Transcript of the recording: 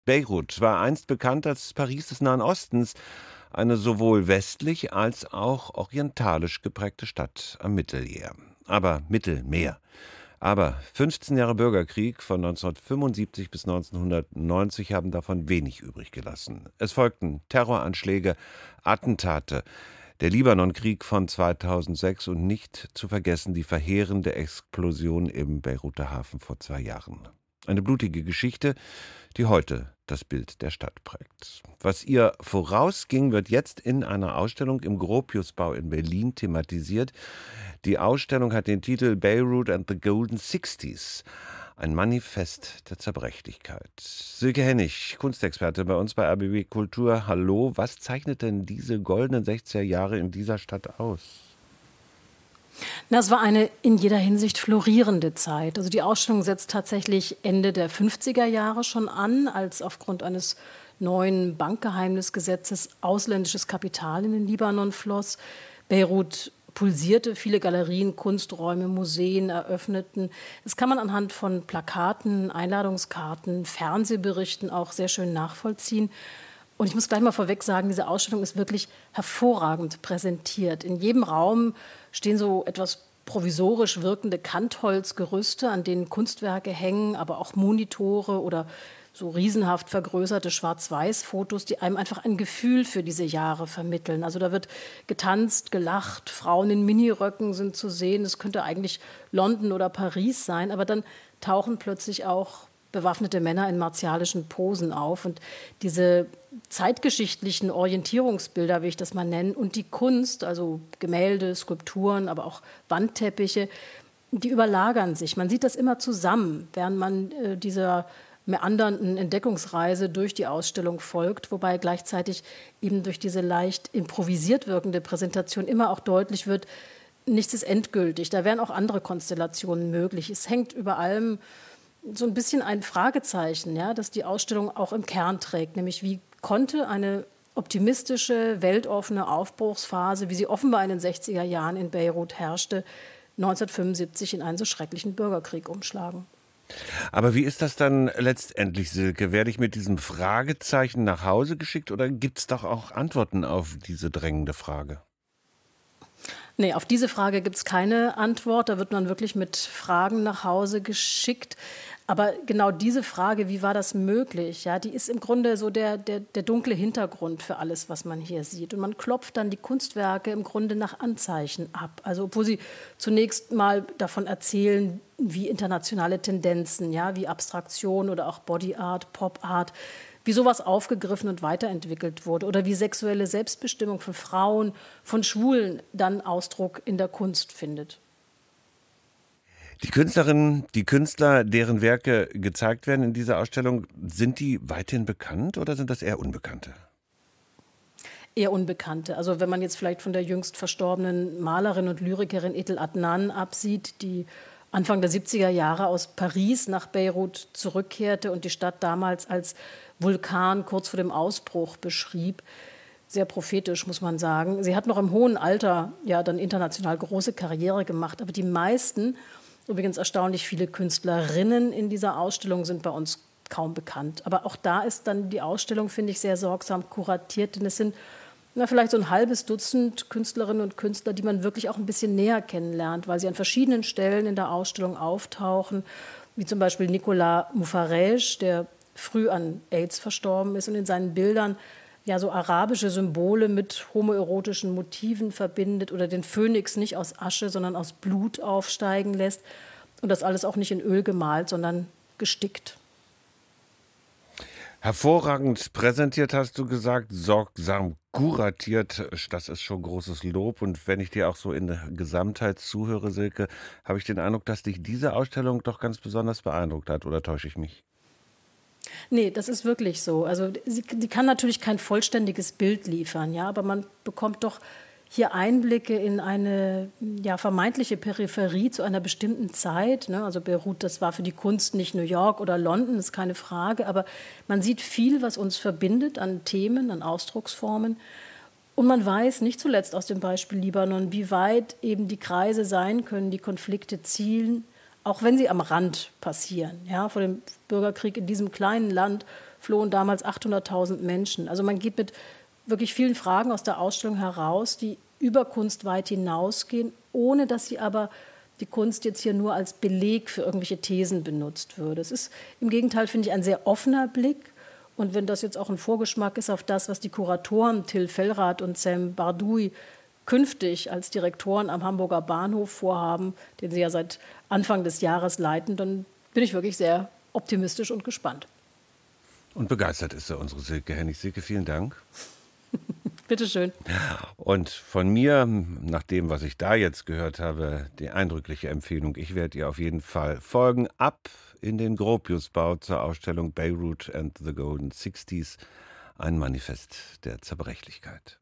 Beirut war einst bekannt als Paris des Nahen Ostens, eine sowohl westlich als auch orientalisch geprägte Stadt am Mittelmeer. Aber 15 Jahre Bürgerkrieg von 1975 bis 1990 haben davon wenig übrig gelassen. Es folgten Terroranschläge, Attentate, der Libanonkrieg von 2006 und nicht zu vergessen die verheerende Explosion im Beiruter Hafen vor 2 Jahren. Eine blutige Geschichte, die heute das Bild der Stadt prägt. Was ihr vorausging, wird jetzt in einer Ausstellung im Gropiusbau in Berlin thematisiert. Die Ausstellung hat den Titel Beirut and the Golden Sixties. Ein Manifest der Zerbrechlichkeit. Silke Hennig, Kunstexperte bei uns bei RBB Kultur. Hallo, was zeichnet denn diese goldenen 60er Jahre in dieser Stadt aus? Es war eine in jeder Hinsicht florierende Zeit. Also die Ausstellung setzt tatsächlich Ende der 50er Jahre schon an, als aufgrund eines neuen Bankgeheimnisgesetzes ausländisches Kapital in den Libanon floss. Beirut pulsierte, viele Galerien, Kunsträume, Museen eröffneten. Das kann man anhand von Plakaten, Einladungskarten, Fernsehberichten auch sehr schön nachvollziehen. Und ich muss gleich mal vorweg sagen, diese Ausstellung ist wirklich hervorragend präsentiert. In jedem Raum stehen so etwas provisorisch wirkende Kantholzgerüste, an denen Kunstwerke hängen, aber auch Monitore oder so riesenhaft vergrößerte Schwarz-Weiß-Fotos, die einem einfach ein Gefühl für diese Jahre vermitteln. Also da wird getanzt, gelacht, Frauen in Miniröcken sind zu sehen. Es könnte eigentlich London oder Paris sein, aber dann tauchen plötzlich auch bewaffnete Männer in martialischen Posen auf. Und diese zeitgeschichtlichen Orientierungsbilder, wie ich das mal nenne, und die Kunst, also Gemälde, Skulpturen, aber auch Wandteppiche, die überlagern sich. Man sieht das immer zusammen, während man dieser meandernden Entdeckungsreise durch die Ausstellung folgt, wobei gleichzeitig eben durch diese leicht improvisiert wirkende Präsentation immer auch deutlich wird, nichts ist endgültig, da wären auch andere Konstellationen möglich. Es hängt über allem so ein bisschen ein Fragezeichen, ja, das die Ausstellung auch im Kern trägt, nämlich wie konnte eine optimistische, weltoffene Aufbruchsphase, wie sie offenbar in den 60er Jahren in Beirut herrschte, 1975 in einen so schrecklichen Bürgerkrieg umschlagen. Aber wie ist das dann letztendlich, Silke? Werde ich mit diesem Fragezeichen nach Hause geschickt oder gibt es doch auch Antworten auf diese drängende Frage? Nee, auf diese Frage gibt es keine Antwort. Da wird man wirklich mit Fragen nach Hause geschickt. Aber genau diese Frage, wie war das möglich, ja, die ist im Grunde so der dunkle Hintergrund für alles, was man hier sieht. Und man klopft dann die Kunstwerke im Grunde nach Anzeichen ab. Also obwohl sie zunächst mal davon erzählen, wie internationale Tendenzen, ja, wie Abstraktion oder auch Body Art, Pop Art, wie sowas aufgegriffen und weiterentwickelt wurde oder wie sexuelle Selbstbestimmung von Frauen, von Schwulen dann Ausdruck in der Kunst findet. Die Künstlerinnen, die Künstler, deren Werke gezeigt werden in dieser Ausstellung, sind die weithin bekannt oder sind das eher Unbekannte? Eher Unbekannte. Also wenn man jetzt vielleicht von der jüngst verstorbenen Malerin und Lyrikerin Etel Adnan absieht, die Anfang der 70er Jahre aus Paris nach Beirut zurückkehrte und die Stadt damals als Vulkan kurz vor dem Ausbruch beschrieb. Sehr prophetisch, muss man sagen. Sie hat noch im hohen Alter ja dann international große Karriere gemacht. Aber die meisten, übrigens erstaunlich viele Künstlerinnen in dieser Ausstellung, sind bei uns kaum bekannt. Aber auch da ist dann die Ausstellung, finde ich, sehr sorgsam kuratiert. Denn es sind vielleicht so ein halbes Dutzend Künstlerinnen und Künstler, die man wirklich auch ein bisschen näher kennenlernt, weil sie an verschiedenen Stellen in der Ausstellung auftauchen, wie zum Beispiel Nicolas Moufarege, der früh an AIDS verstorben ist und in seinen Bildern ja so arabische Symbole mit homoerotischen Motiven verbindet oder den Phönix nicht aus Asche, sondern aus Blut aufsteigen lässt. Und das alles auch nicht in Öl gemalt, sondern gestickt. Hervorragend präsentiert, hast du gesagt, sorgsam kuratiert, das ist schon großes Lob. Und wenn ich dir auch so in der Gesamtheit zuhöre, Silke, habe ich den Eindruck, dass dich diese Ausstellung doch ganz besonders beeindruckt hat, oder täusche ich mich? Nee, das ist wirklich so. Also die kann natürlich kein vollständiges Bild liefern, ja, aber man bekommt doch hier Einblicke in eine ja, vermeintliche Peripherie zu einer bestimmten Zeit. Ne? Also Beirut, das war für die Kunst nicht New York oder London, ist keine Frage. Aber man sieht viel, was uns verbindet an Themen, an Ausdrucksformen. Und man weiß, nicht zuletzt aus dem Beispiel Libanon, wie weit eben die Kreise sein können, die Konflikte zielen, auch wenn sie am Rand passieren. Ja? Vor dem Bürgerkrieg in diesem kleinen Land flohen damals 800.000 Menschen. Also man geht mit wirklich vielen Fragen aus der Ausstellung heraus, die über Kunst weit hinausgehen, ohne dass sie aber die Kunst jetzt hier nur als Beleg für irgendwelche Thesen benutzt würde. Es ist im Gegenteil, finde ich, ein sehr offener Blick. Und wenn das jetzt auch ein Vorgeschmack ist auf das, was die Kuratoren Till Fellrath und Sam Bardui künftig als Direktoren am Hamburger Bahnhof vorhaben, den sie ja seit Anfang des Jahres leiten, dann bin ich wirklich sehr optimistisch und gespannt. Und begeistert ist er, unsere Silke Hennig. Silke, vielen Dank. Bitte schön. Und von mir, nach dem, was ich da jetzt gehört habe, die eindrückliche Empfehlung, ich werde ihr auf jeden Fall folgen. Ab in den Gropiusbau zur Ausstellung Beirut and the Golden Sixties, ein Manifest der Zerbrechlichkeit.